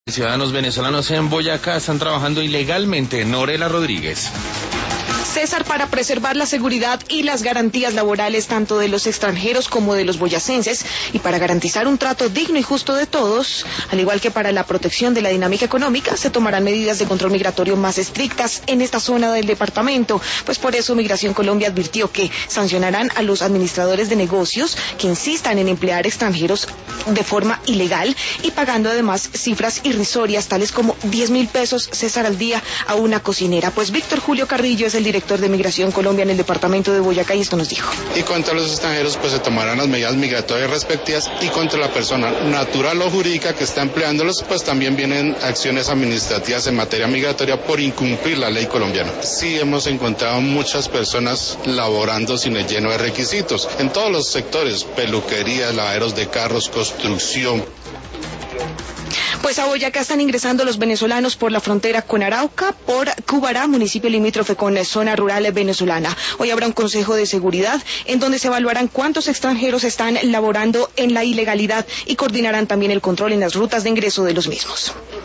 Ciudadanos venezolanos en Boyacá están trabajando ilegalmente. Norela Rodríguez. César, para preservar la seguridad y las garantías laborales tanto de los extranjeros como de los boyacenses y para garantizar un trato digno y justo de todos, al igual que para la protección de la dinámica económica, se tomarán medidas de control migratorio más estrictas en esta zona del departamento. Pues por eso Migración Colombia advirtió que sancionarán a los administradores de negocios que insistan en emplear extranjeros de forma ilegal y pagando además cifras irrisorias tales como 10.000 pesos, César, al día a una cocinera. Pues Víctor Julio Carrillo es el director de Migración Colombia en el departamento de Boyacá y esto nos dijo. Y contra los extranjeros pues se tomarán las medidas migratorias respectivas y contra la persona natural o jurídica que está empleándolos pues también vienen acciones administrativas en materia migratoria por incumplir la ley colombiana. Sí hemos encontrado muchas personas laborando sin el lleno de requisitos en todos los sectores, peluquerías, lavaderos de carros, construcción. Pues a Boyacá están ingresando los venezolanos por la frontera con Arauca, por Cubará, municipio limítrofe con la zona rural venezolana. Hoy habrá un consejo de seguridad en donde se evaluarán cuántos extranjeros están laborando en la ilegalidad y coordinarán también el control en las rutas de ingreso de los mismos.